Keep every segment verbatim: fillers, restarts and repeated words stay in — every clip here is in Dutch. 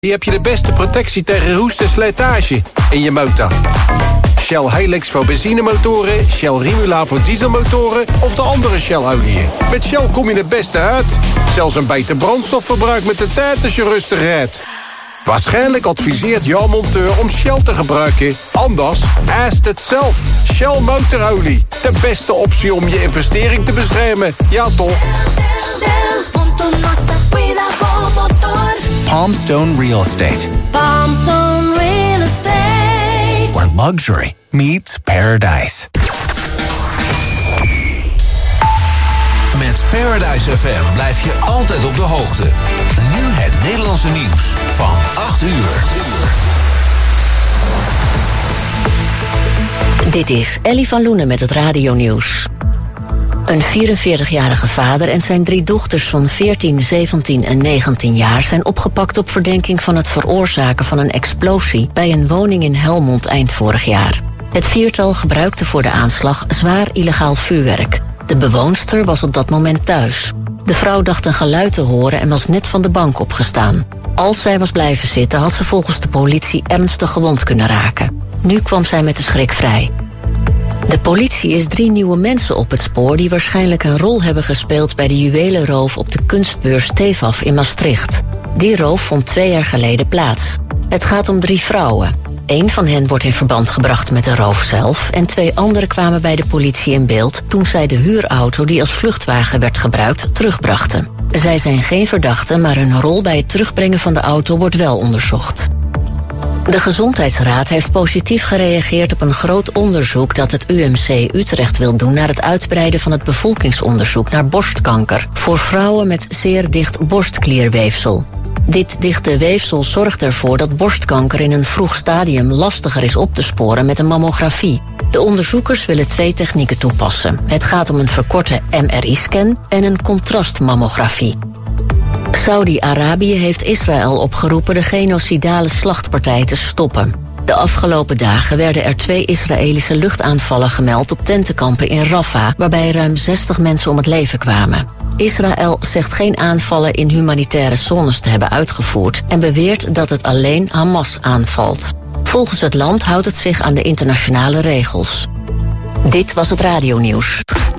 Hier heb je de beste protectie tegen roest en slijtage in je motor. Shell Helix voor benzinemotoren, Shell Rimula voor dieselmotoren of de andere Shell-oliën. Met Shell kom je het beste uit. Zelfs een beter brandstofverbruik met de tijd als je rustig rijdt. Waarschijnlijk adviseert jouw monteur om Shell te gebruiken. Anders, ask het zelf. Shell motorolie. De beste optie om je investering te beschermen. Ja toch? Palmstone Real Estate. Palmstone Real Estate. Where luxury meets paradise. Met Paradise F M blijf je altijd op de hoogte. Nu het Nederlandse nieuws van acht uur. Dit is Ellie van Loenen met het radionieuws. Een vierenveertigjarige vader en zijn drie dochters van veertien, zeventien en negentien jaar... zijn opgepakt op verdenking van het veroorzaken van een explosie... bij een woning in Helmond eind vorig jaar. Het viertal gebruikte voor de aanslag zwaar illegaal vuurwerk. De bewoonster was op dat moment thuis. De vrouw dacht een geluid te horen en was net van de bank opgestaan. Als zij was blijven zitten had ze volgens de politie ernstig gewond kunnen raken. Nu kwam zij met de schrik vrij. De politie is drie nieuwe mensen op het spoor... die waarschijnlijk een rol hebben gespeeld bij de juwelenroof... op de kunstbeurs Tefaf in Maastricht. Die roof vond twee jaar geleden plaats. Het gaat om drie vrouwen. Eén van hen wordt in verband gebracht met de roof zelf... en twee anderen kwamen bij de politie in beeld... toen zij de huurauto die als vluchtwagen werd gebruikt terugbrachten. Zij zijn geen verdachten, maar hun rol bij het terugbrengen van de auto wordt wel onderzocht. De Gezondheidsraad heeft positief gereageerd op een groot onderzoek dat het U M C Utrecht wil doen naar het uitbreiden van het bevolkingsonderzoek naar borstkanker voor vrouwen met zeer dicht borstklierweefsel. Dit dichte weefsel zorgt ervoor dat borstkanker in een vroeg stadium lastiger is op te sporen met een mammografie. De onderzoekers willen twee technieken toepassen. Het gaat om een verkorte M R I-scan en een contrastmammografie. Saudi-Arabië heeft Israël opgeroepen de genocidale slachtpartij te stoppen. De afgelopen dagen werden er twee Israëlische luchtaanvallen gemeld op tentenkampen in Rafah, waarbij ruim zestig mensen om het leven kwamen. Israël zegt geen aanvallen in humanitaire zones te hebben uitgevoerd en beweert dat het alleen Hamas aanvalt. Volgens het land houdt het zich aan de internationale regels. Dit was het radionieuws.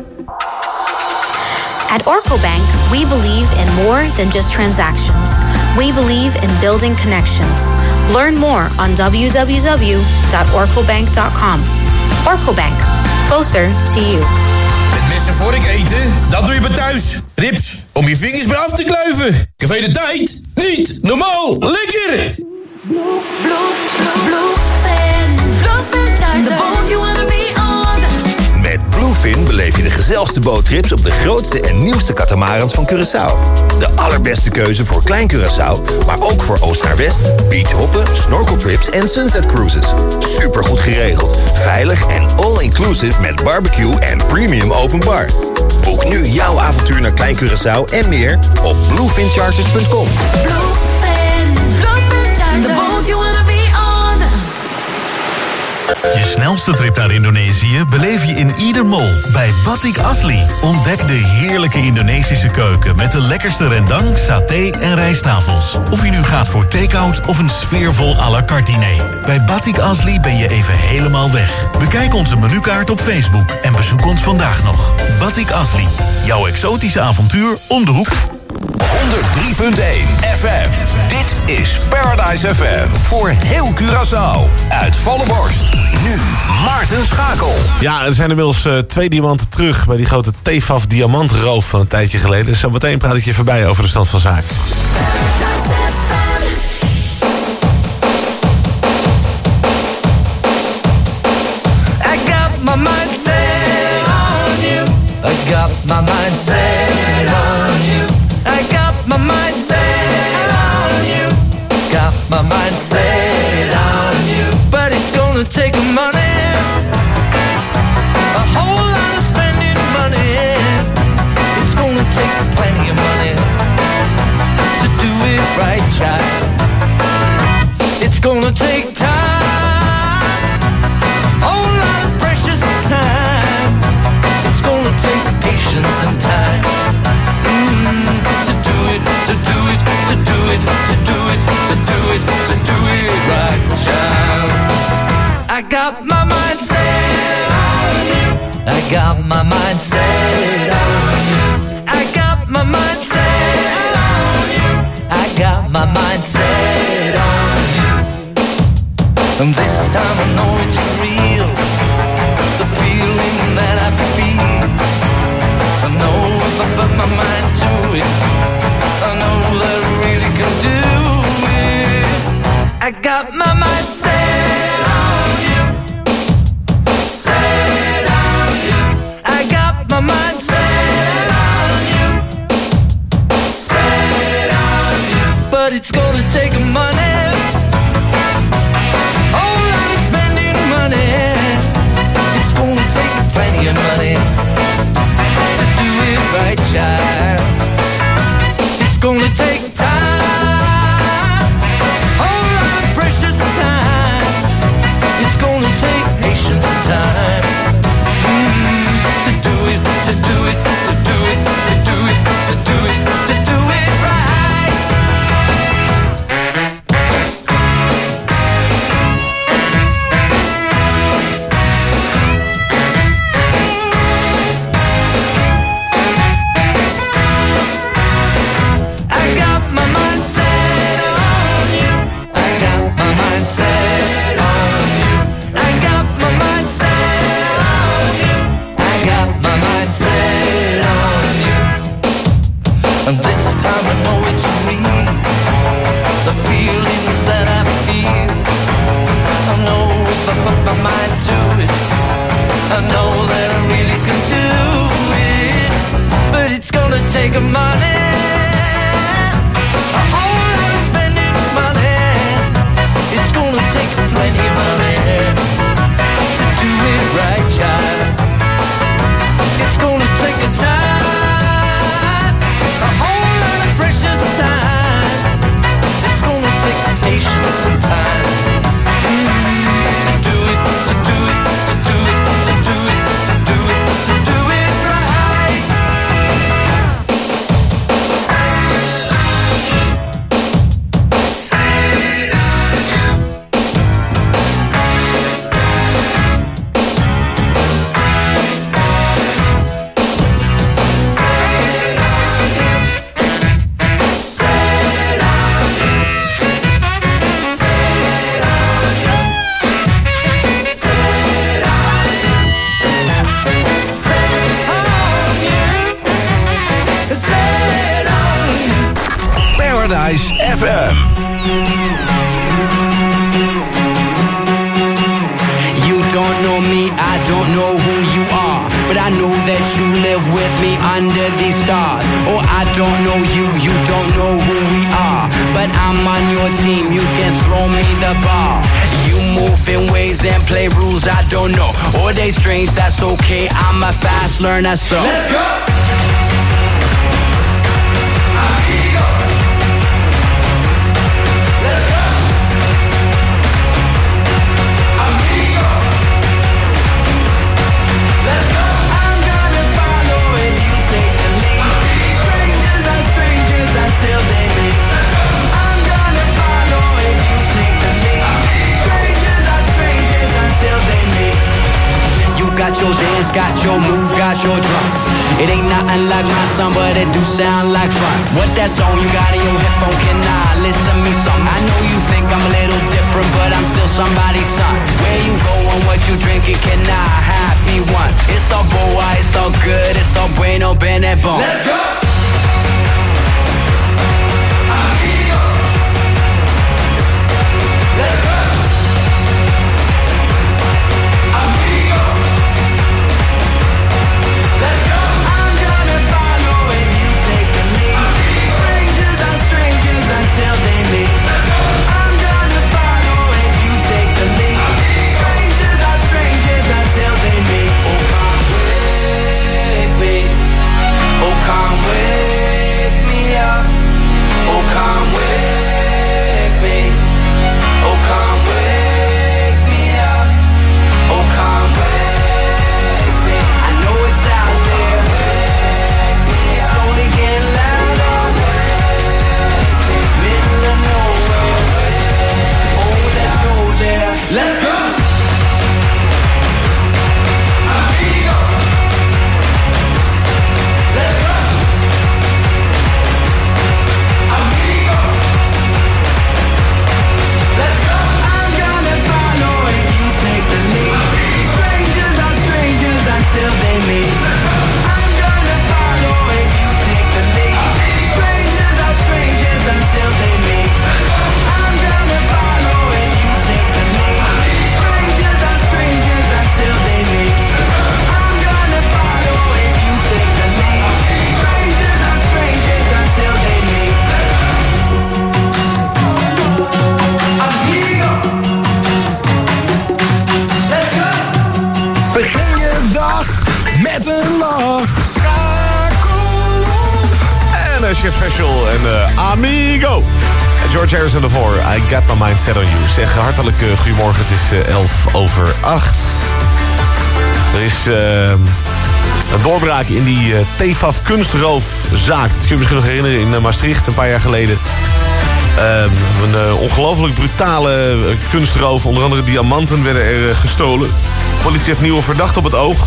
At Orco Bank, we believe in more than just transactions. We believe in building connections. Learn more on w w w dot orco bank dot com. Orco Bank, closer to you. Met messen voor ik eten, dat doe je maar thuis. Rips, om je vingers maar af te kluiven. Café de tijd, niet normaal, lekker! Blue, blue, blue fin, blue fin charter. The boat you wanna be on. Met Bluefin beleef je de gezelligste boottrips op de grootste en nieuwste katamarans van Curaçao. De allerbeste keuze voor Klein Curaçao, maar ook voor oost naar west, beachhoppen, snorkeltrips en sunset cruises. Supergoed geregeld, veilig en all-inclusive met barbecue en premium open bar. Boek nu jouw avontuur naar Klein Curaçao en meer op bluefin charters punt com. Bluefin, bluefin charter. The boat you wanna be on. Je snelste trip naar Indonesië beleef je in Ieder Mall bij Batik Asli. Ontdek de heerlijke Indonesische keuken met de lekkerste rendang, saté en rijsttafels. Of je nu gaat voor take-out of een sfeervol à la carte diner. Bij Batik Asli ben je even helemaal weg. Bekijk onze menukaart op Facebook en bezoek ons vandaag nog. Batik Asli, jouw exotische avontuur om de hoek. honderd drie punt één F M. Dit is Paradise F M. Voor heel Curaçao. Uit volle borst. Nu Maarten Schakel. Ja, er zijn inmiddels uh, twee diamanten terug bij die grote Tefaf diamantroof van een tijdje geleden. Dus zometeen praat ik je voorbij over de stand van zaken. I got my mind set on you. I got my mind set on you. I got my mind set on you. Got my mind set on you. But it's gonna take money, a whole lot of spending money. It's gonna take plenty of money to do it right, child. It's gonna take time, a whole lot of precious time. It's gonna take patience and time. Mm, to do it, to do it, to do it, to do it, to do it, got my mind set on you. I got my mind set on you. I got my mind set on you. I got my mind set on you. And this time I know it's real, the feeling that I feel. I know if I put my mind to it, I know that I really can do it. I got my mind set on you, set on you. I got my mind set on you, set on you. But it's gonna take money, whole lot of spending money. It's gonna take plenty of money to do it right, child. It's gonna take time, whole lot of precious time. It's gonna take patience and time mm, to do it, to do it, to do it, to do it, to do it, to do it right. I got my mind set on you. I got my mind set on you. I got my mind set on you. I got my mind set on you. And this time I know it's real, the feelings that I feel. I know if I put my mind to it, I know that I really can do it. But it's gonna take money, a whole lot of spending money. It's gonna take plenty of money to do it right, child. It's gonna take a time, a whole lot of precious time. It's gonna take patience and time mm, to do it, to do it, to do it, to do it, to do it, to do it right. Paradise F M. You don't know me, I don't know who you are, but I know that you live with me under these stars. Oh, I don't know you, you don't know who we are, but I'm on your team, you can throw me the ball. You move in ways and play rules I don't know, or they strange, that's okay, I'm a fast learner, so let's go! Until they meet, I'm gonna follow if you take the lead. Strangers are strangers until they meet. You got your dance, got your move, got your drum. It ain't nothing like my song, but it do sound like fun. What that song you got in your headphone? Can I listen me some? I know you think I'm a little different, but I'm still somebody's son. Where you going, what you drinking? Can I have me one? It's all boa, it's all good, it's all bueno, bene bon. Let's go. Let's go! Amigo! Let's go! I'm gonna follow if you take the lead. Strangers are strangers until they meet. I'm gonna follow if you take the lead. Strangers are strangers until they meet. Oh, come with me. Oh, come with me. Chef Special en uh, Amigo. En George Harrison ervoor, I Got My Mind Set On You. Zeg hartelijk uh, goedemorgen, het is uh, elf over acht. Er is uh, een doorbraak in die uh, T F A F kunstroofzaak. Dat kun je misschien nog herinneren in uh, Maastricht een paar jaar geleden. Uh, een uh, ongelooflijk brutale uh, kunstroof. Onder andere diamanten werden er uh, gestolen. De politie heeft nieuwe verdachten op het oog.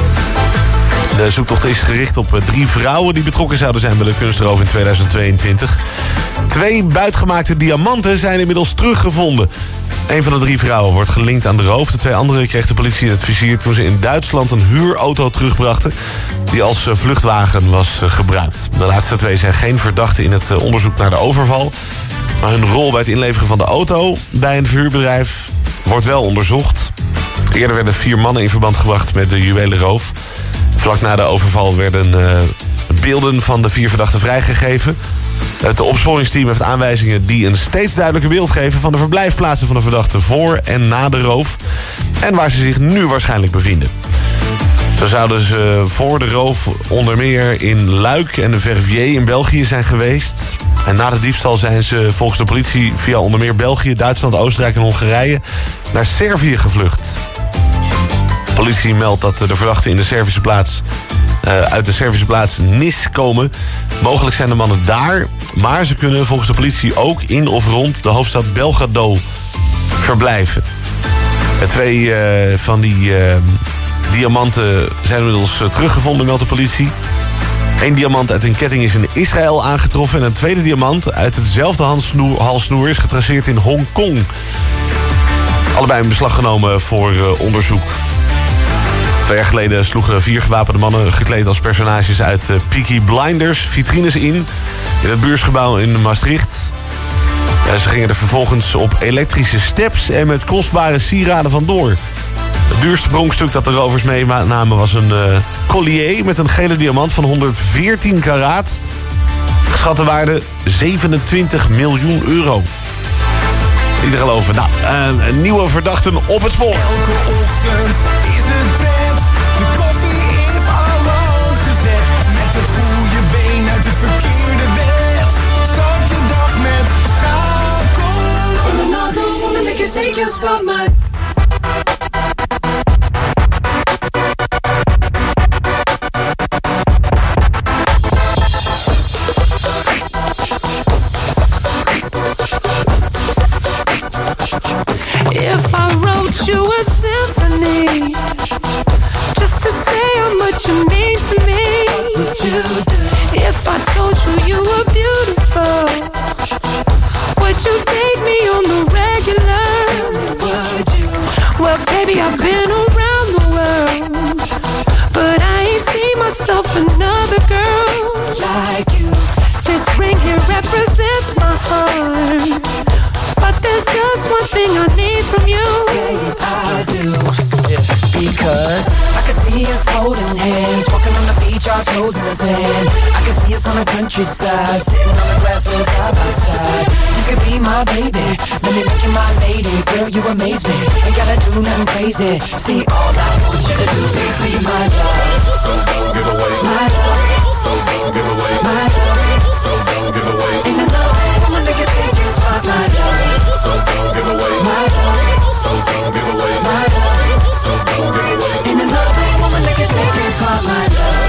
De zoektocht is gericht op uh, drie vrouwen die betrokken zouden zijn bij de kunstroof in tweeduizend tweeëntwintig. Twee buitgemaakte diamanten zijn inmiddels teruggevonden. Een van de drie vrouwen wordt gelinkt aan de roof. De twee anderen kreeg de politie in het vizier toen ze in Duitsland een huurauto terugbrachten die als uh, vluchtwagen was uh, gebruikt. De laatste twee zijn geen verdachten in het uh, onderzoek naar de overval. Maar hun rol bij het inleveren van de auto bij een verhuurbedrijf wordt wel onderzocht. Eerder werden vier mannen in verband gebracht met de juwelenroof. Vlak na de overval werden uh, beelden van de vier verdachten vrijgegeven. Het opsporingsteam heeft aanwijzingen die een steeds duidelijker beeld geven van de verblijfplaatsen van de verdachten voor en na de roof. En waar ze zich nu waarschijnlijk bevinden. Zo zouden ze voor de roof onder meer in Luik en de Verviers in België zijn geweest. En na de diefstal zijn ze volgens de politie via onder meer België, Duitsland, Oostenrijk en Hongarije naar Servië gevlucht. De politie meldt dat de verdachten in de Servische plaats, uh, uit de Servische plaats Nis komen. Mogelijk zijn de mannen daar, maar ze kunnen volgens de politie ook in of rond de hoofdstad Belgrado verblijven. Uh, twee uh, van die uh, diamanten zijn inmiddels uh, teruggevonden, meldt de politie. Eén diamant uit een ketting is in Israël aangetroffen en een tweede diamant uit hetzelfde halssnoer, halssnoer is getraceerd in Hongkong. Allebei in beslag genomen voor uh, onderzoek. Twee jaar geleden sloegen vier gewapende mannen gekleed als personages uit uh, Peaky Blinders vitrines in. In het beursgebouw in Maastricht. Ja, ze gingen er vervolgens op elektrische steps en met kostbare sieraden vandoor. Het duurste pronkstuk dat de rovers meenamen was een uh, collier met een gele diamant van honderdveertien karaat. Geschatte waarde zevenentwintig miljoen euro. Niet te geloven. Nou, uh, een nieuwe verdachten op het spoor. Elke ochtend is het bed. De koffie is al lang gezet. Met het goede been uit het verkeerde bed. Start de dag met schakel. I'm another woman that can take your spot, man. If I wrote you a symphony, just to say how much you mean to me, what would you do? If I told you you were beautiful, would you date me on the regular? Tell me, would you? Well, baby, I've been around the world, but I ain't seen myself another girl like you. This ring here represents my heart, but there's just one thing I need from you. Say I do. Yeah. Because I can see us holding hands, walking on the beach, our toes in the sand. I can see us on the countryside, sitting on the grassland side by side. You could be my baby, let me make you my lady. Girl, you amaze me, ain't gotta do nothing crazy. See, all I want you to do is be my love. So don't give away my love. So don't give away my love. So don't give away. Ain't another woman that can take your spot, my love. So don't give away my love. So don't give away my love. So don't give away. Ain't another woman that can take your spot, my love.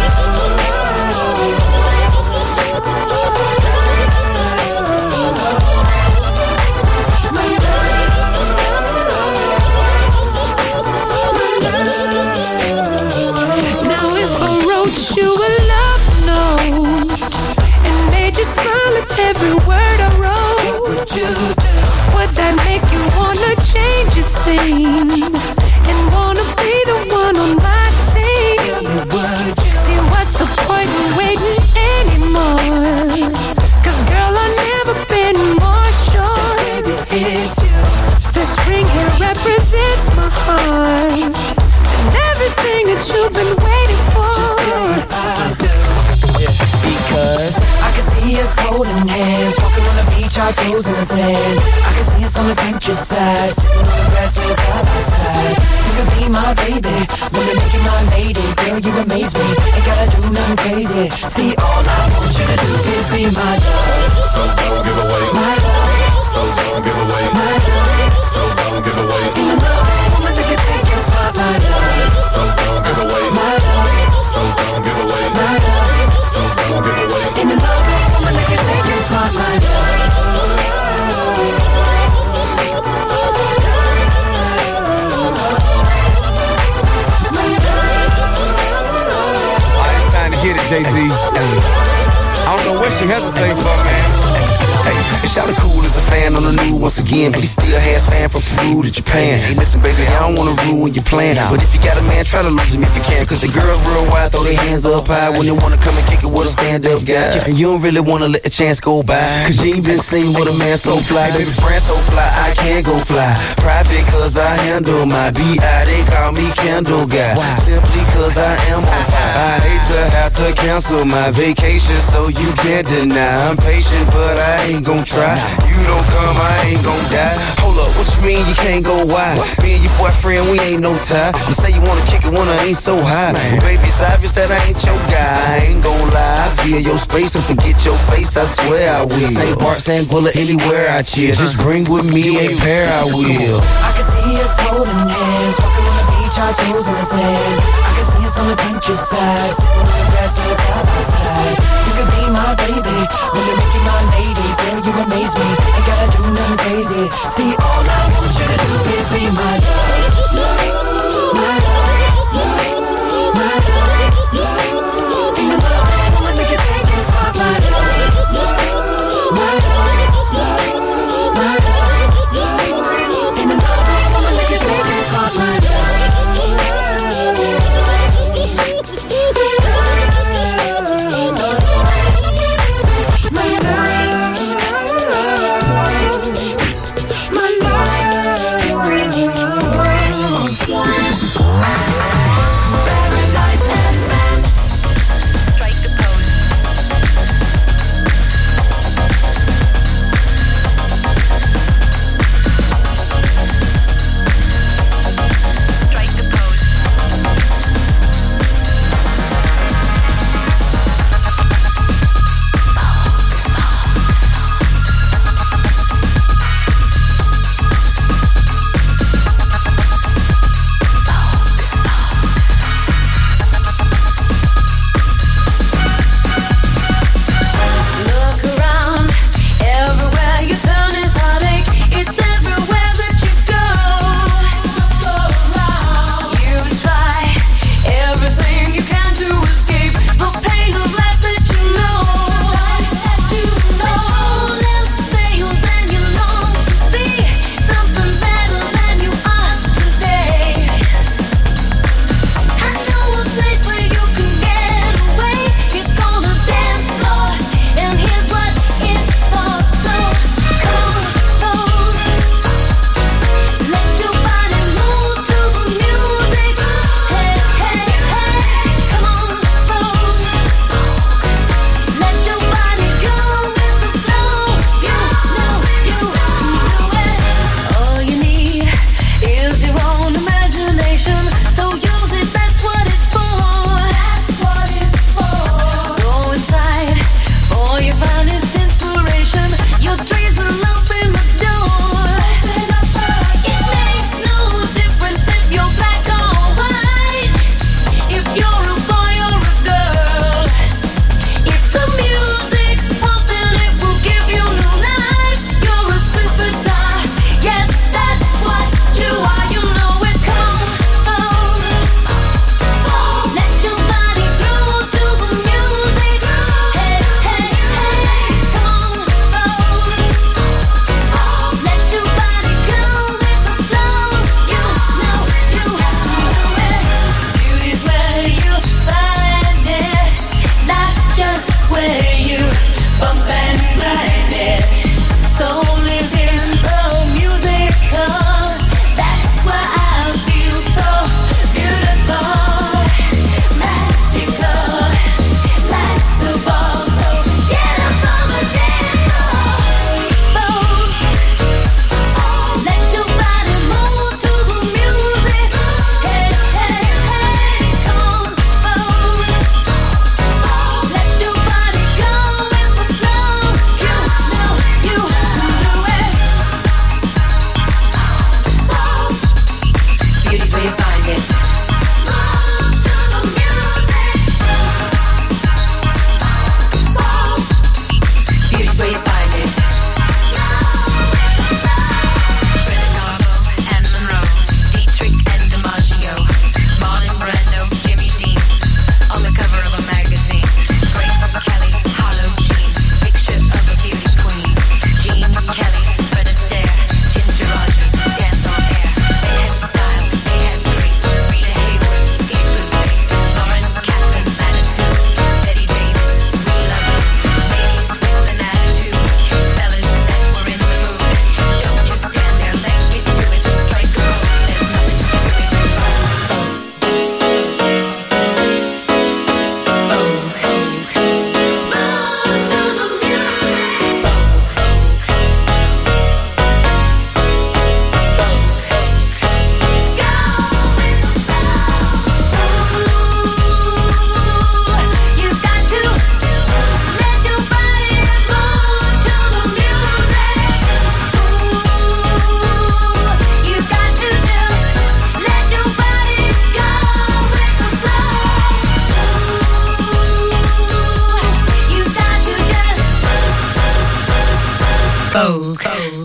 Now if I wrote you a love note and made you smile at every word I wrote, what would you do? Would that make you wanna change your scene and wanna be the one on my team? Would you? See, what's the point in waiting anymore? Cause girl, I've never been more sure. Baby, it's you. This ring here represents my heart and everything that you've been waiting for. Just say I do. Yeah. Because I can see us holding hands, walking on the beach, our toes in the sand. I can see us on the countryside, sitting on the grassland side by side. You could be my baby, wanna make you my lady. Girl, you amaze me, ain't gotta do nothing crazy. See, all I want you to do is be my love. So don't give away my love. So don't give away my love. So don't give away. In the love, woman that can take your spot, my love. So don't give away my love. So don't give away my love. So don't give away. In the love, woman that can take your spot, my love. Get it, Jay-Z. I don't know what she hesitating for, man. Hey, Shawty cool as a fan on the new once again, but he still has fan from Peru to Japan. Hey, listen, baby, I don't wanna ruin your plan, but if you got a man, try to lose him if you can. Cause the girls real wild, throw their hands up high when they wanna come and kick it with a stand-up guy. And you don't really wanna let the chance go by, cause you ain't been seen with a man so fly. Baby, friend so fly, I can't go fly. Private cause I handle my B I, they call me Candle Guy. Simply cause I am on fire. I hate to have to cancel my vacation, so you can't deny. I'm patient, but I ain't gon' try. You don't come, I ain't gon' die. Hold up, what you mean you can't go wide? Me and your boyfriend, we ain't no tie. You say you wanna kick it when I ain't so high. Well, baby, it's obvious that I ain't your guy. I ain't gon' lie. I feel your space and forget your face, I swear I will. Saint Bart, Saint Bullet, anywhere I chill. Just bring with me a pair, I will. I can see us holding hands, walking on the beach, our toes in the sand. I can see us on the countryside, sitting on the grass, side by side. You could be my baby, wanna make you my lady. Girl, you amaze me, ain't gotta do nothing crazy. See, all I want you to do is be my love. My love, my love. Be my love, woman that can take your spot, my love. My love, my love. Be my love, woman that can take your spot, my love.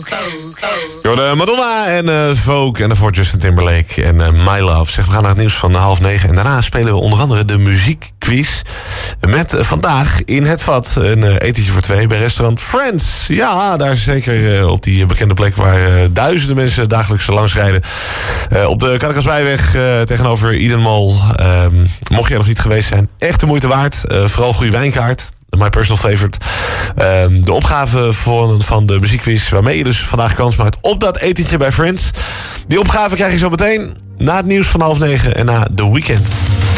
Jorden Madonna en uh, Vogue en daarvoor Justin Timberlake en uh, My Love. Zeg, we gaan naar het nieuws van half negen. En daarna spelen we onder andere de muziekquiz. Met uh, vandaag in het vat een uh, etentje voor twee bij restaurant Friends. Ja, daar is zeker uh, op die bekende plek waar uh, duizenden mensen dagelijks langs rijden. Uh, op de Karkasbijweg uh, tegenover Eden Mall. Uh, mocht jij nog niet geweest zijn, echt de moeite waard. Uh, vooral goede wijnkaart. My personal favorite. Uh, de opgave van, van de muziekquiz waarmee je dus vandaag kans maakt op dat etentje bij Friends. Die opgave krijg je zo meteen na het nieuws van half negen en na The Weeknd.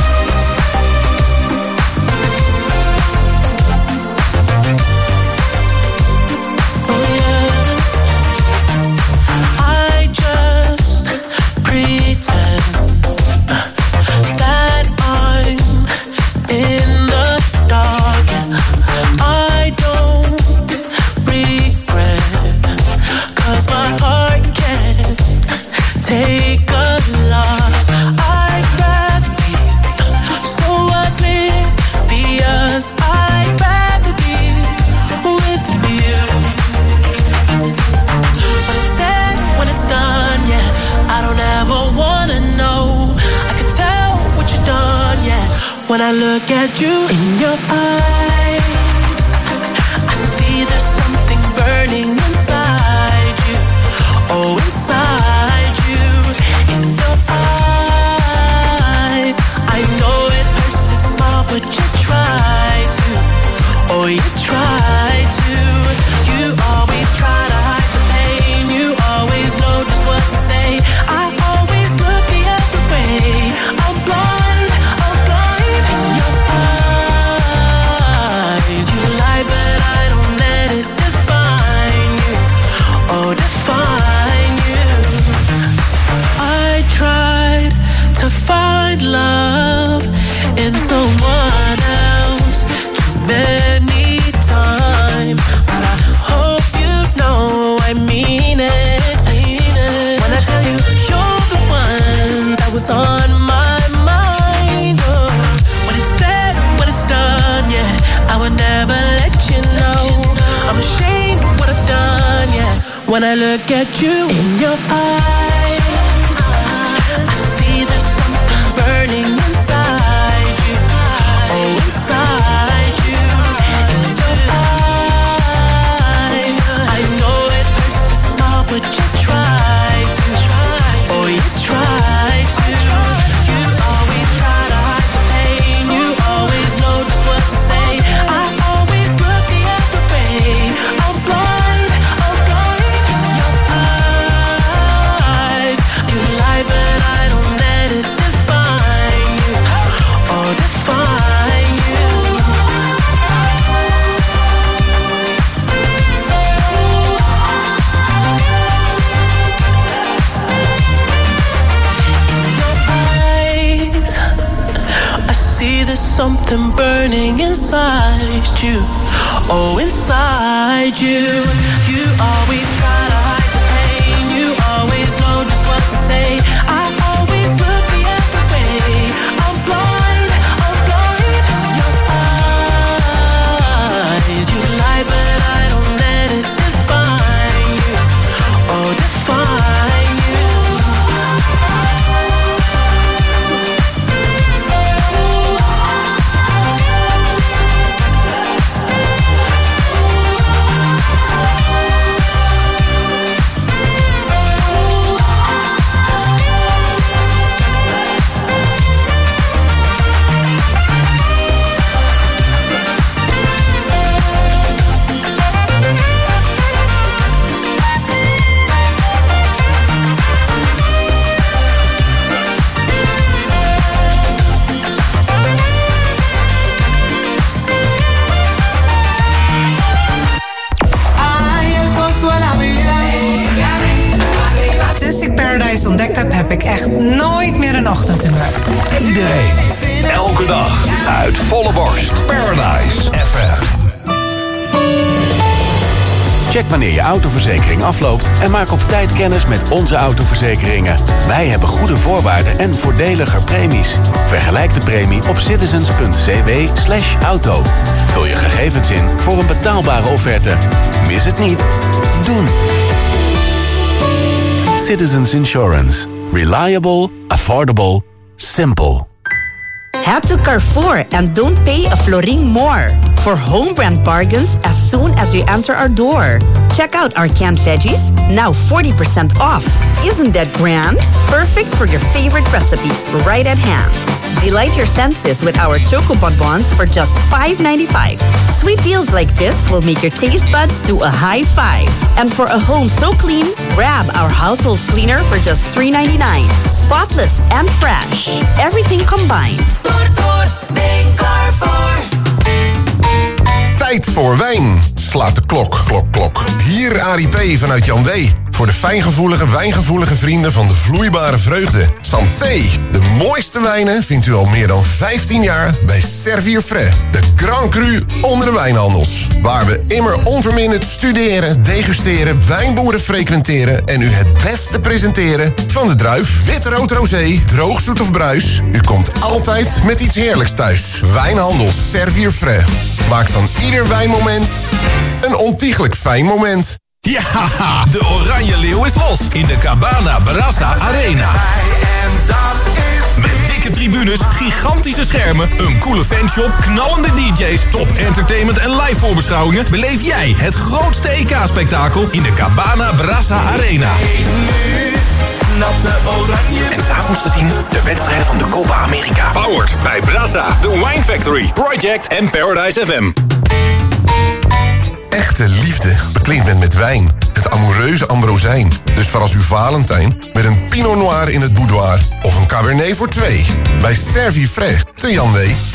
Take a loss. I'd rather be so oblivious. I'd rather be with you. When it's said, when it's done, yeah, I don't ever wanna know. I can tell what you've done, yeah. When I look at you in your eyes, I see there's something burning inside you. Oh, inside. In your eyes, I know it hurts to smile, but you try to. Oh, you try to. You always try to hide the pain. You always know just what to say. I always look the other way. I'm blind, I'm blind. In your eyes, you lie, but I don't let it define you. Oh, define you. I tried to find love in someone else too many times, but I hope you know I mean it. I mean it. When I tell you you're the one that was on my mind, oh, when it's said and when it's done, yeah, I would never let you know. I'm ashamed of what I've done, yeah. When I look at you in your eyes, I see there's something burning inside you. Oh, inside you. In your eyes, I know it hurts to smile, but you try to. Oh, you try to. You always try to hide the pain. You always know just what to say. I always look the other way. I'm blind, I'm blind. In your eyes, you lie, but I don't let it define you. Oh, define you. In your eyes, I see there's something burning inside you. Oh, inside you. You always try to hide the pain. You always know just what to say. I always look the other way. I'm blind, I'm blind. In your eyes, you lie, but I don't let it define you. Oh, define you. Sinds ik Paradise ontdekt heb, heb ik echt nooit meer een ochtendtumeur. Iedereen, elke dag, uit volle borst. Paradise F M. Check wanneer je autoverzekering afloopt en maak op tijd kennis met onze autoverzekeringen. Wij hebben goede voorwaarden en voordeliger premies. Vergelijk de premie op citizens punt c w slash auto. Vul je gegevens in voor een betaalbare offerte. Mis het niet. Doen. Citizens Insurance. Reliable, affordable, simple. Head to Carrefour and don't pay a florin more for home brand bargains as soon as you enter our door. Check out our canned veggies, now forty percent off. Isn't that grand? Perfect for your favorite recipe, right at hand. Delight your senses with our Choco Bonbons for just five ninety-five. Sweet deals like this will make your taste buds do a high five. And for a home so clean, grab our household cleaner for just three ninety-nine. Spotless and fresh. Everything combined. Tijd voor wijn. Slaat de klok, klok, klok. Hier Arie P. vanuit Jan W. Voor de fijngevoelige, wijngevoelige vrienden van de vloeibare vreugde. Santé. De mooiste wijnen vindt u al meer dan vijftien jaar bij Servier Frais. De Grand Cru onder de wijnhandels. Waar we immer onverminderd studeren, degusteren, wijnboeren frequenteren en u het beste presenteren van de druif, wit, rood, rosé, droog, zoet of bruis. U komt altijd met iets heerlijks thuis. Wijnhandels Servier Frais. Maak van ieder wijnmoment een ontiegelijk fijn moment. Ja, de Oranje Leeuw is los in de Cabana Brassa Arena. Met dikke tribunes, gigantische schermen, een coole fanshop, knallende D J's, top entertainment en live voorbeschouwingen beleef jij het grootste E K-spektakel in de Cabana Brassa Arena. En s'avonds te zien de wedstrijden van de Copa America. Powered bij Brassa, The Wine Factory, Project en Paradise F M. Echte liefde beklinkt men met wijn. Het amoureuze Ambrosijn. Dus verras uw Valentijn met een Pinot Noir in het boudoir. Of een Cabernet voor twee. Bij Servier Frais te Jan W.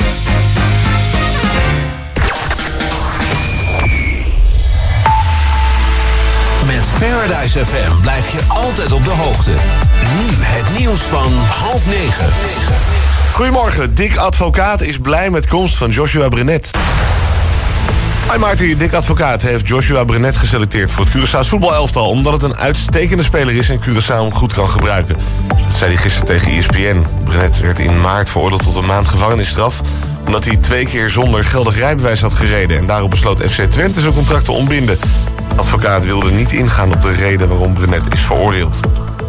Met Paradise F M blijf je altijd op de hoogte. Nu het nieuws van half negen. Goedemorgen, Dick Advocaat is blij met komst van Joshua Brenet. Hi Maarten, Dick Advocaat heeft Joshua Brenet geselecteerd voor het Curaçao's voetbalelftal, omdat het een uitstekende speler is en Curaçao hem goed kan gebruiken. Dat zei hij gisteren tegen E S P N. Brenet werd in maart veroordeeld tot een maand gevangenisstraf, omdat hij twee keer zonder geldig rijbewijs had gereden. En daarop besloot F C Twente zijn contract te ontbinden. Advocaat wilde niet ingaan op de reden waarom Brenet is veroordeeld.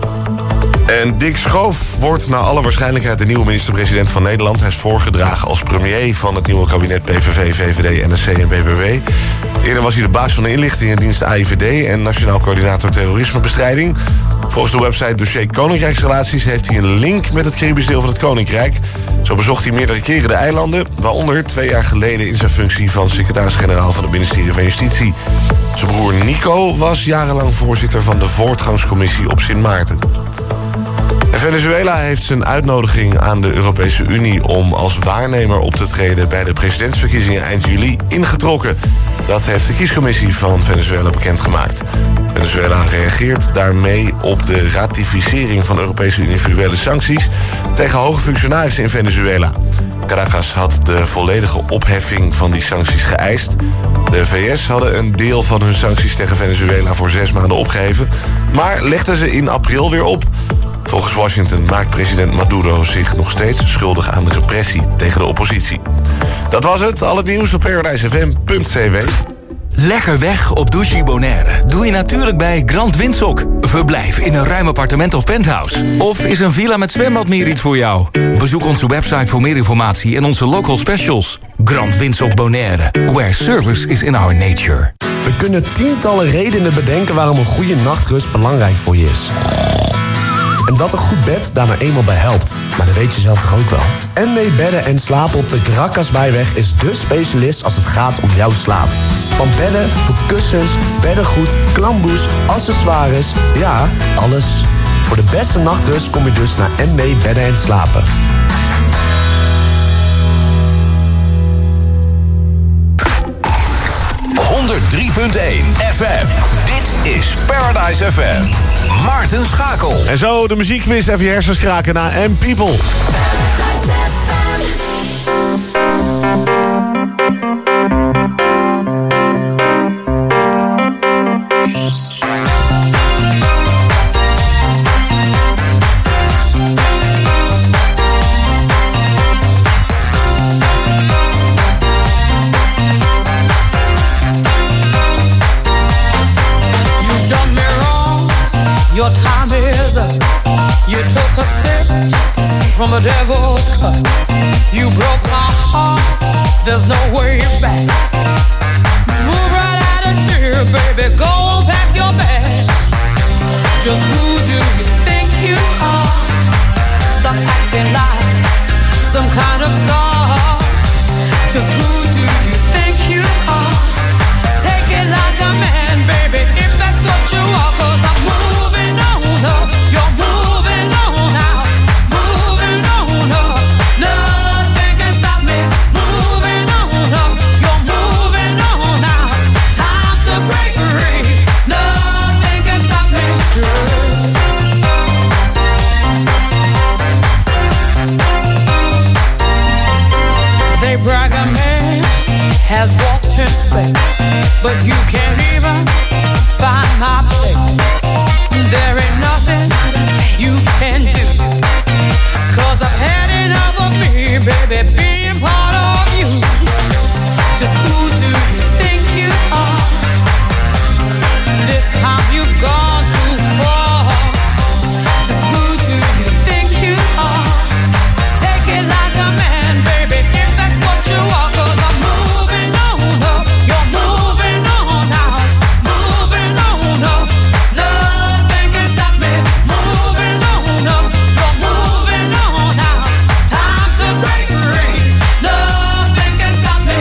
En Dick Schoof wordt naar alle waarschijnlijkheid de nieuwe minister-president van Nederland. Hij is voorgedragen als premier van het nieuwe kabinet P V V, V V D, N S C en B B W. Eerder was hij de baas van de inlichtingendienst A I V D en Nationaal Coördinator Terrorismebestrijding. Volgens de website Dossier Koninkrijksrelaties heeft hij een link met het Caribisch deel van het Koninkrijk. Zo bezocht hij meerdere keren de eilanden, waaronder twee jaar geleden in zijn functie van secretaris-generaal van het ministerie van Justitie. Zijn broer Nico was jarenlang voorzitter van de voortgangscommissie op Sint Maarten. En Venezuela heeft zijn uitnodiging aan de Europese Unie om als waarnemer op te treden bij de presidentsverkiezingen eind juli ingetrokken. Dat heeft de kiescommissie van Venezuela bekendgemaakt. Venezuela reageert daarmee op de ratificering van Europese individuele sancties tegen hoge functionarissen in Venezuela. Caracas had de volledige opheffing van die sancties geëist. De V S hadden een deel van hun sancties tegen Venezuela voor zes maanden opgeheven, maar legden ze in april weer op. Volgens Washington maakt president Maduro zich nog steeds schuldig aan de repressie tegen de oppositie. Dat was het, al het nieuws op paradise f m punt c w. Lekker weg op Douchy Bonaire doe je natuurlijk bij Grand Windsock. Verblijf in een ruim appartement of penthouse. Of is een villa met zwembad meer iets voor jou? Bezoek onze website voor meer informatie en onze local specials. Grand Windsock Bonaire, where service is in our nature. We kunnen tientallen redenen bedenken waarom een goede nachtrust belangrijk voor je is. En dat een goed bed daar nou eenmaal bij helpt. Maar dat weet je zelf toch ook wel? N W Bedden en Slapen op de Grakasbijweg is dé specialist als het gaat om jouw slaap. Van bedden tot kussens, beddengoed, klamboes, accessoires, ja, alles. Voor de beste nachtrust kom je dus naar N W Bedden en Slapen. honderd drie punt één F M. Dit is Paradise F M. Maarten Schakel. En zo de muziekquiz even je hersens kraken naar M People. Your time is up. You took a sip from the devil's cup. You broke my heart, there's no way back. Move right out of here, baby, go pack your bags. Just who do you think you are? Stop acting like some kind of star. Just who do you think you are? Take it like a man, baby, if that's what you are. Cause I'm moving on up, you're moving on out. Moving on up, nothing can stop me. Moving on up, you're moving on out. Time to break free, nothing can stop me. They brag a man has walked in space, but you can't even find my place. There ain't nothing you can do, cause I've had enough of me, baby, being part of you. Just who do you think you are? This time you've gone too far. Just who do you think you are? Take it like a man, baby, if that's what you are. Cause I'm moving on up, you're moving on out. Moving on up, nothing can stop me. Moving on up, you're moving on out. Time to break free, nothing can stop me.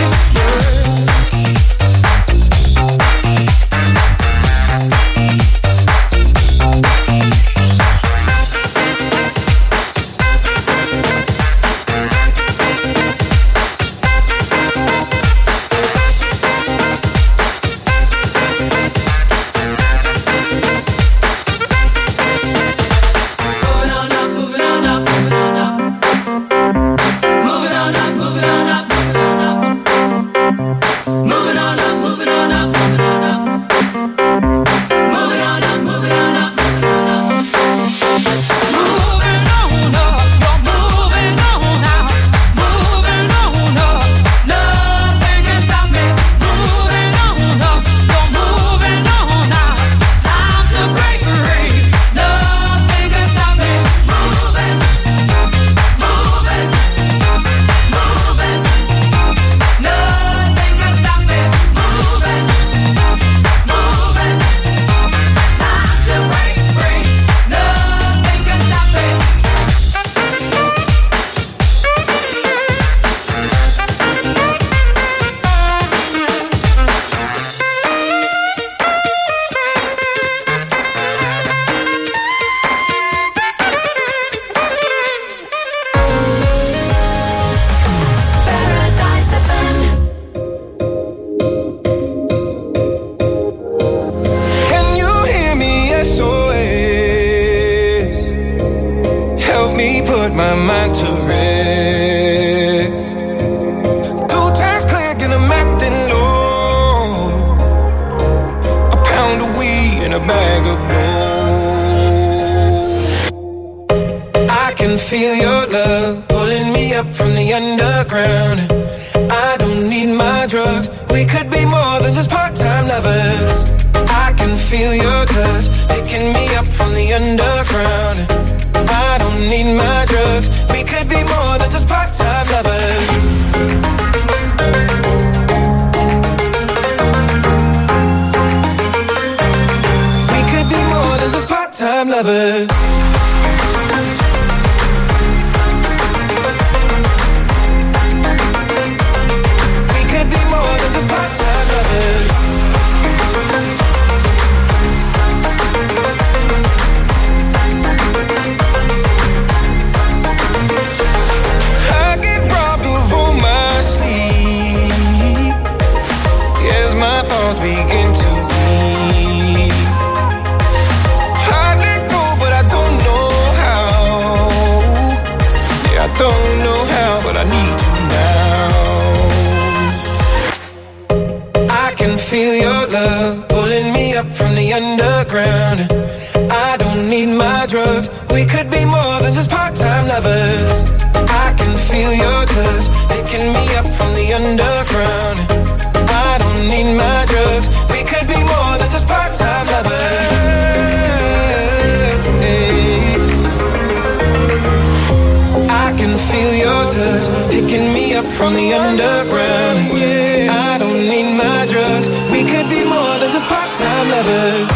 lovers, picking me up from the underground. And yeah, I don't need my drugs. We could be more than just part-time lovers.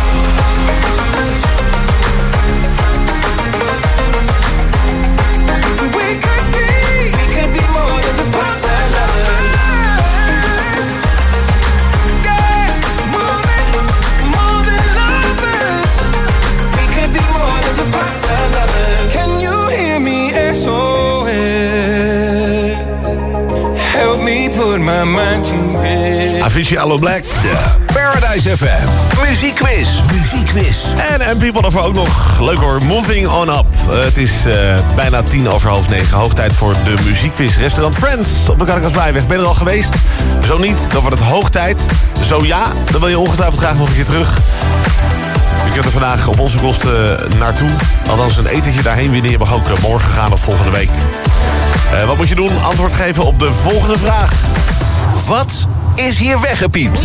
We could be, we could be more than just part-time lovers. Yeah, more than, more than lovers. We could be more than just part-time lovers. Can you hear me? S O S. Help me put my mind to rest. Avicii Allo Black. De Paradise F M. Muziekquiz. Muziekquiz. En, en people daarvoor ook nog. Leuk hoor. Moving on up. Uh, het is uh, bijna tien over half negen. Hoog tijd voor de muziekquiz. Restaurant Friends op de Karkasblijweg. Ben je er al geweest? Zo niet, dan wordt het hoog tijd. Zo ja, dan wil je ongetwijfeld graag nog een keer terug. Je kunt er vandaag op onze kosten naartoe. Althans een etentje daarheen winnen. Je mag ook morgen gaan of volgende week. Uh, wat moet je doen? Antwoord geven op de volgende vraag. Wat is hier weggepiept?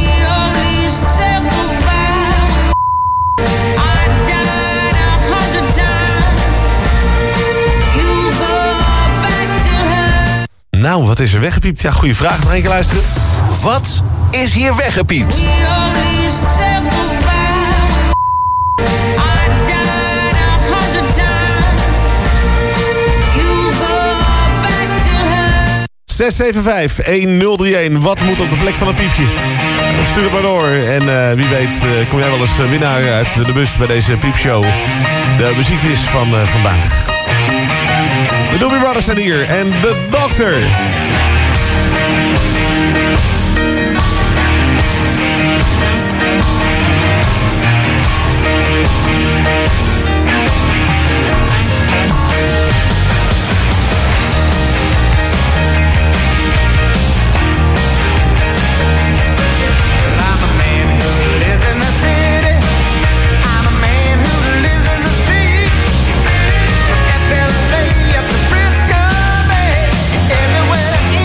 Nou, wat is er weggepiept? Ja, goede vraag. Nog één keer luisteren. Wat is hier weggepiept? zes zeven vijf een nul drie een. Wat moet op de plek van een piepje? Stuur het maar door. En uh, wie weet uh, kom jij wel eens winnaar uit de bus bij deze piepshow. De muziekquiz van uh, vandaag. De Doobie Brothers zijn hier. En de dokter. Everywhere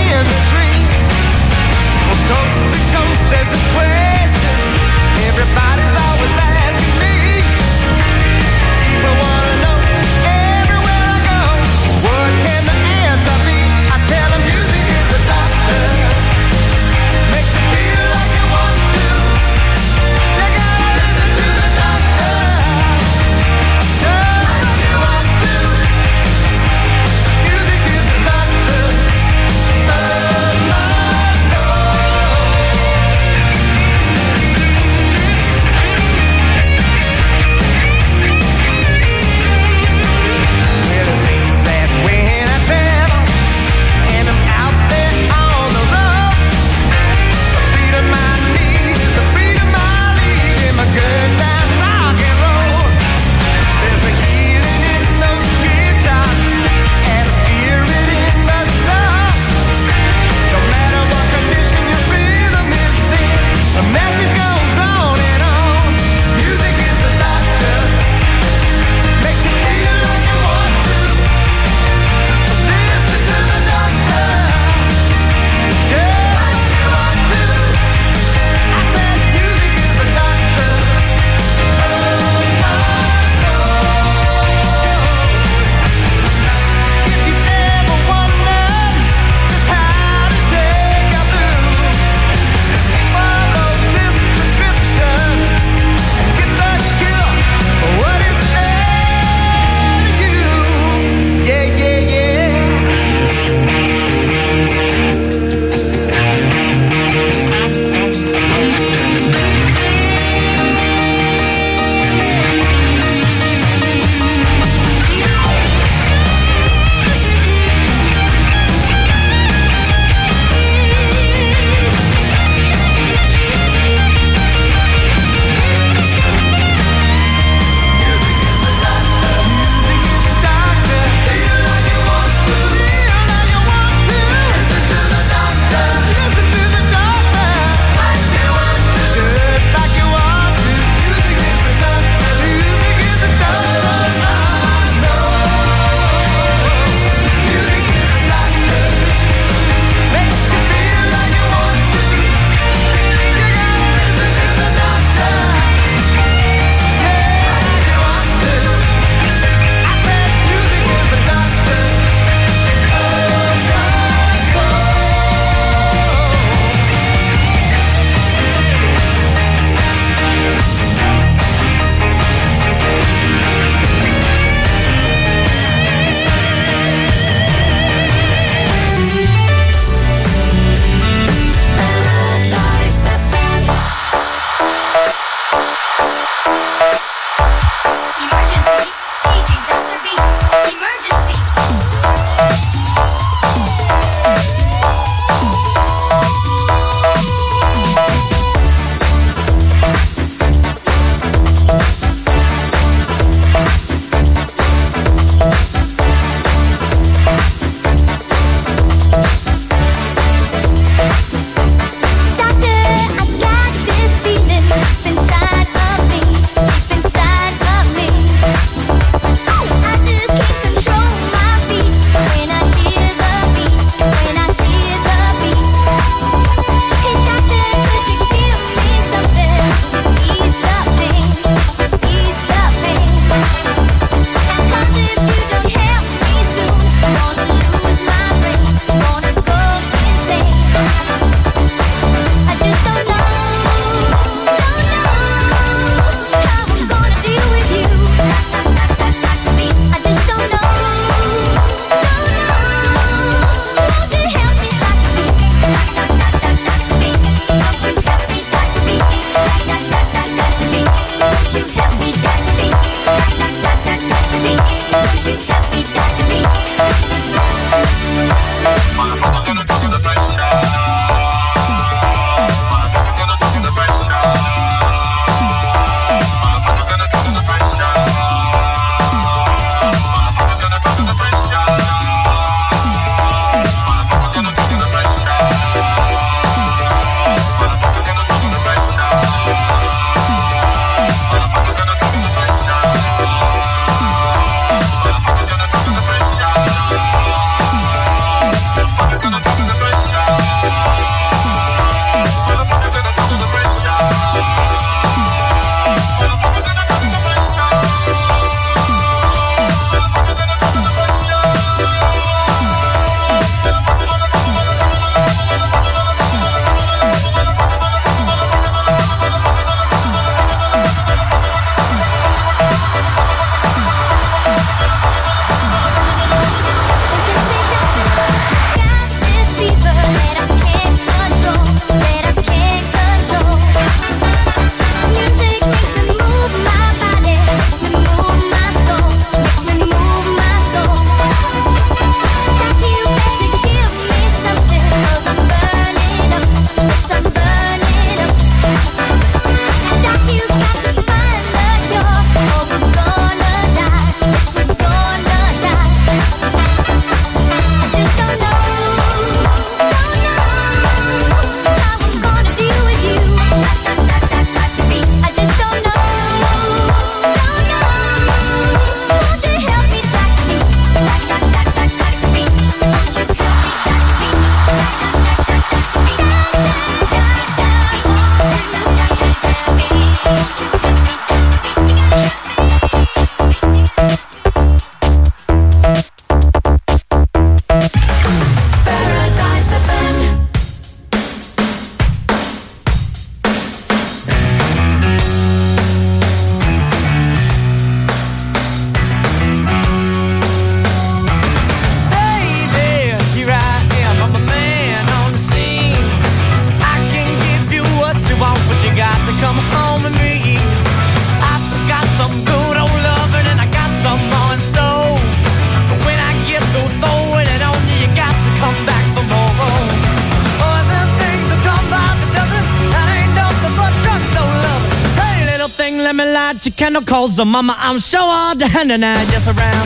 light your candle calls the mama. I'm sure all the hand and I just around.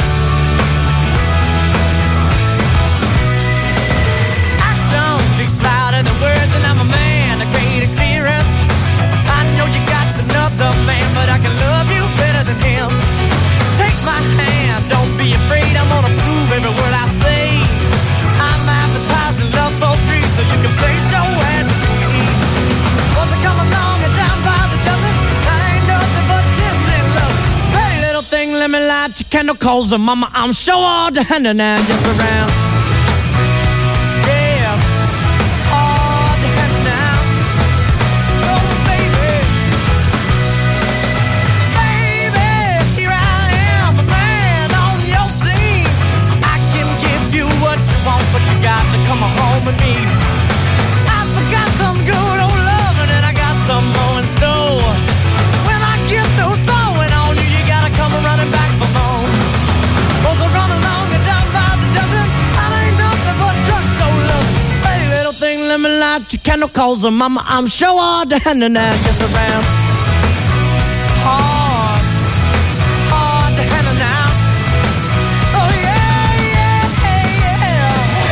Action speaks louder than words, and I'm a man of great experience. I know you got another man, but I can love you better than him. Take my hand, don't be afraid. I'm gonna prove every word I say. I'm advertising love for free, so you can place your ad with me. Once I come along and down by the dozen, I ain't nothing but tears in love. Hey, little thing, let me light your candle, calls her mama. I'm sure all the hand and I just around. Yeah, all the hand now. Oh, baby. Baby, here I am, a man on your scene. I can give you what you want, but you got to come home with me. I forgot some good old loving, and I got some more in store. When I get through throwing on you, you gotta come running back for more. Both are running along and down by the dozen. I ain't nothing but drugstore loving. Hey, little thing, let me light your candle, calls her mama. I'm sure all the hand and I gets around. Hard, hard to handle now. Oh yeah, yeah, yeah.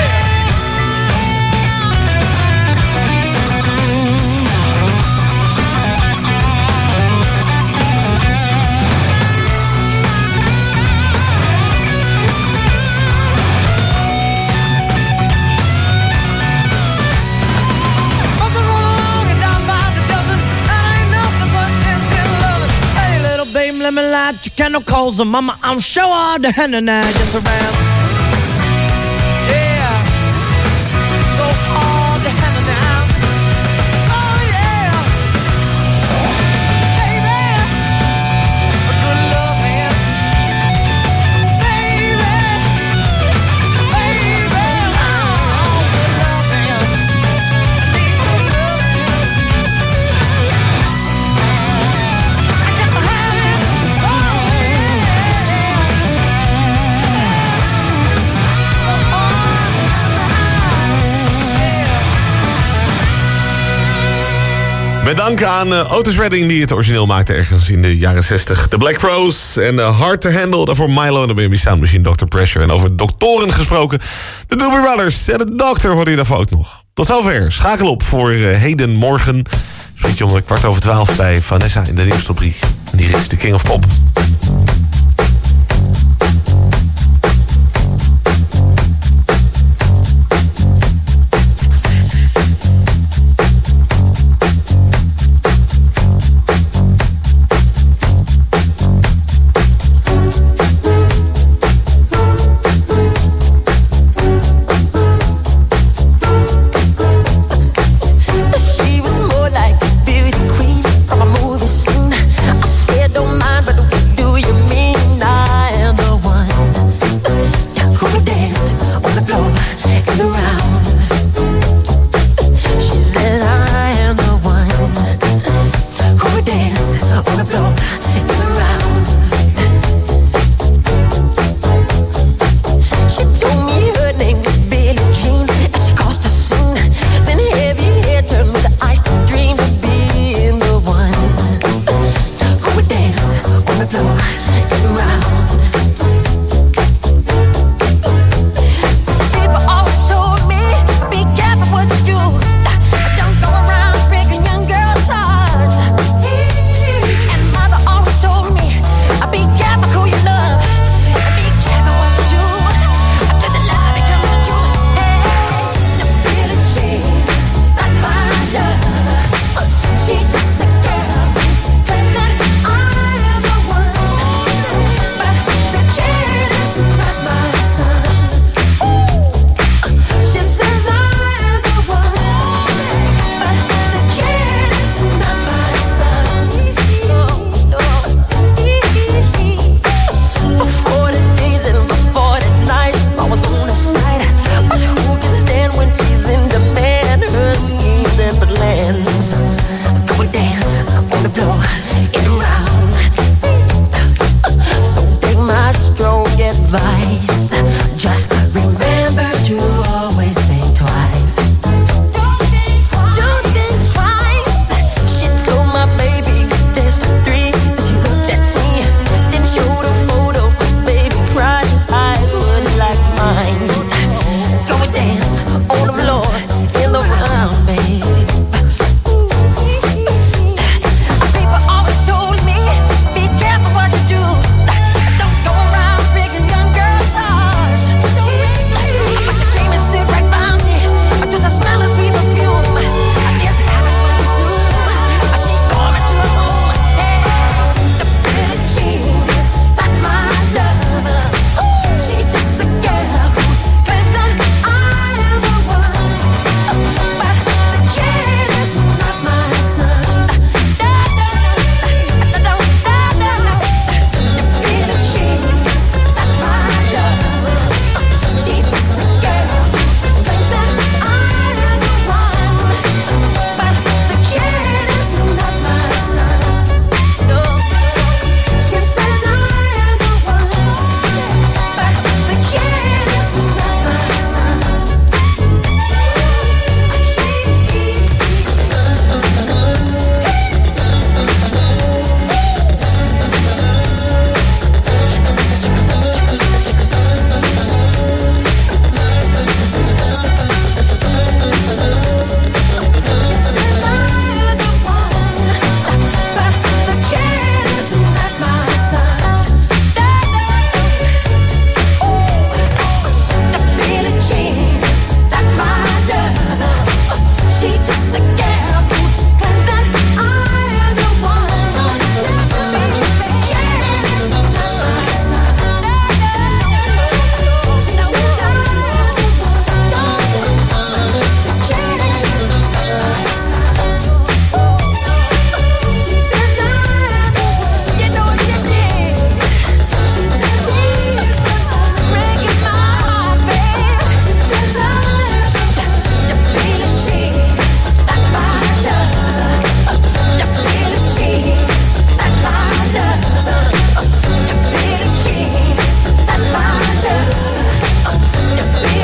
Both are rolling along and down by the dozen. That ain't nothing but ten, ten loving. Hey, little babe, let me light your candle, calls her mama. I'm sure all the hand and I just around. Yeah, so all the hand and now. Oh yeah, baby, a good love hand. Baby, baby, oh, good love hand. I need good love hand. I got to have it. Oh yeah. Met dank aan uh, Otis Redding die het origineel maakte ergens in de jaren zestig. The Black Crowes en uh, Hard to Handle. Daarvoor Milo en de Baby Sound Machine, doctor Pressure. En over doktoren gesproken, de Doobie Brothers en de Doctor hoorde je daarvoor ook nog. Tot zover. Schakel op voor uh, heden morgen. Spreek je om kwart over twaalf bij Vanessa in de Nieuwstop drie. En die is de King of Pop.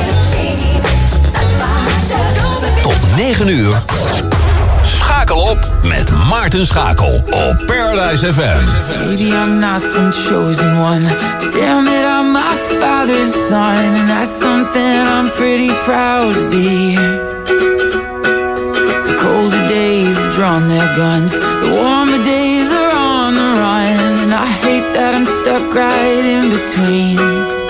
negen uur. Schakel op met Maarten Schakel op Paradise F M. Maybe I'm not some chosen one, but damn it, I'm my father's son, and that's something I'm pretty proud to be. The colder days have drawn their guns, the warmer days are on the run, and I hate that I'm stuck right in between.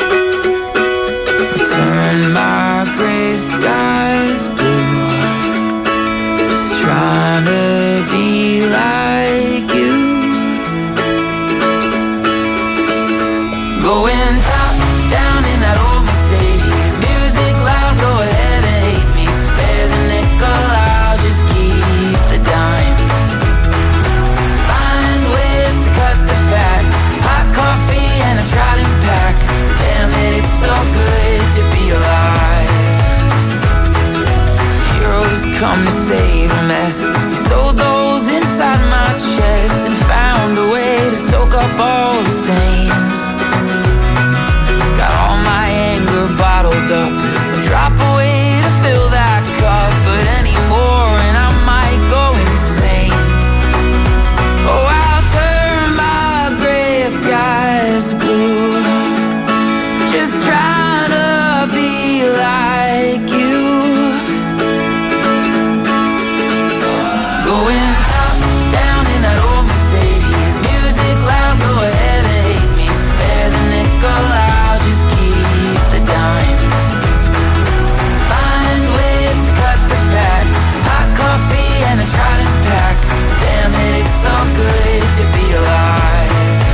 I turn my gray skies blue, just trying to be like you. Going top down in that old Mercedes, music loud, go ahead and hate me. Spare the nickel, I'll just keep the dime. Find ways to cut the fat, hot coffee and a Trident pack. Damn it, it's so good to be alive. Heroes come to save a mess. You sold those inside my chest and found a way to soak up all the stains. Got all my anger bottled up, a drop away to fill that cup, but anymore and I might go insane. Oh, I'll turn my gray skies blue, just trying to be like you. Going top down in that old Mercedes, music loud, go ahead and hate me. Spare the nickel, I'll just keep the dime. Find ways to cut the fat, hot coffee and a Trident pack. Damn it, it's so good to be alive.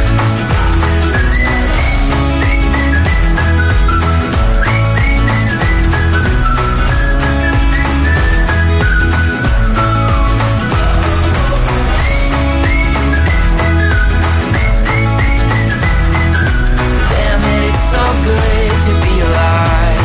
Good to be alive.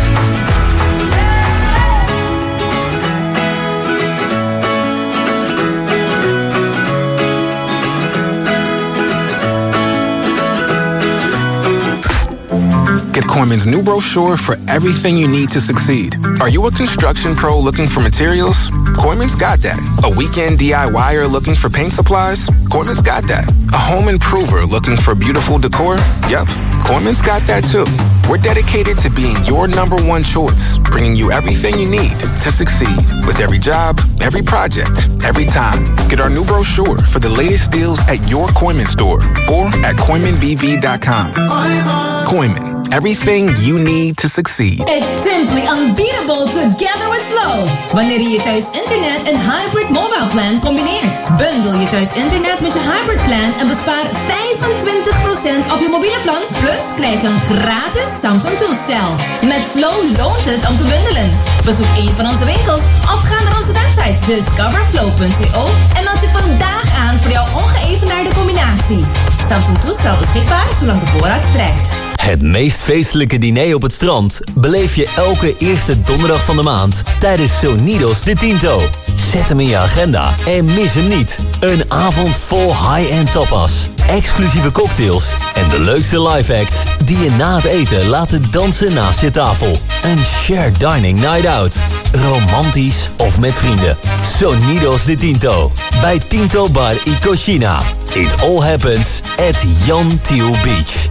Get Coinman's new brochure for everything you need to succeed. Are you a construction pro looking for materials? Coinman's got that. A weekend DIYer looking for paint supplies? Coinman's got that. A home improver looking for beautiful decor? Yep, Coinman's got that too. We're dedicated to being your number one choice, bringing you everything you need to succeed with every job, every project, every time. Get our new brochure for the latest deals at your Coinman store or at Coinman B V dot com. Coinman, everything you need to succeed. It's simply unbeatable together with Flow. Wanneer je je thuis internet en hybrid mobile plan combineert. Bundel je thuis internet met je hybrid plan en bespaar vijfentwintig procent op je mobiele plan. Plus krijg je een gratis Samsung toestel. Met Flow loont het om te bundelen. Bezoek een van onze winkels of ga naar onze website discover flow punt co en meld je vandaag aan voor jouw ongeëvenaarde combinatie. Samsung toestel beschikbaar zolang de voorraad strekt. Het meest feestelijke diner op het strand beleef je elke eerste donderdag van de maand tijdens Sonidos de Tinto. Zet hem in je agenda en mis hem niet. Een avond vol high-end tapas, exclusieve cocktails en de leukste live acts die je na het eten laten dansen naast je tafel. Een shared dining night out. Romantisch of met vrienden. Sonidos de Tinto. Bij Tinto Bar y Cocina. It all happens at Jan Thiel Beach.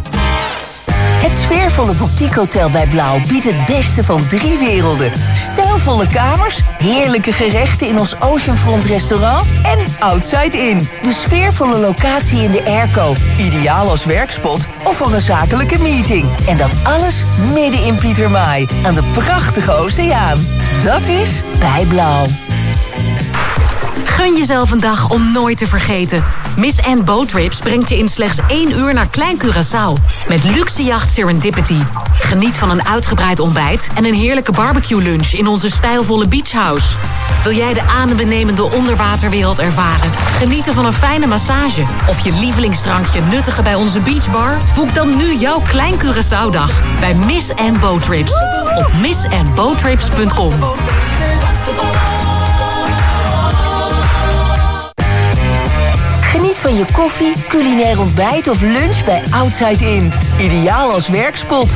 Het sfeervolle boutiquehotel bij Blauw biedt het beste van drie werelden. Stijlvolle kamers, heerlijke gerechten in ons Oceanfront restaurant en Outside Inn. De sfeervolle locatie in de airco. Ideaal als werkspot of voor een zakelijke meeting. En dat alles midden in Pietermaai aan de prachtige oceaan. Dat is bij Blauw. Gun jezelf een dag om nooit te vergeten. Miss Ann Boat Trips brengt je in slechts één uur naar Klein Curaçao. Met luxe jacht Serendipity. Geniet van een uitgebreid ontbijt en een heerlijke barbecue lunch in onze stijlvolle beachhouse. Wil jij de adembenemende onderwaterwereld ervaren? Genieten van een fijne massage? Of je lievelingsdrankje nuttigen bij onze beachbar? Boek dan nu jouw Klein Curaçao-dag bij Miss Ann Boat Trips. Op miss ann boat trips punt com. Geniet van je koffie, culinair ontbijt of lunch bij Outside Inn. Ideaal als werkspot.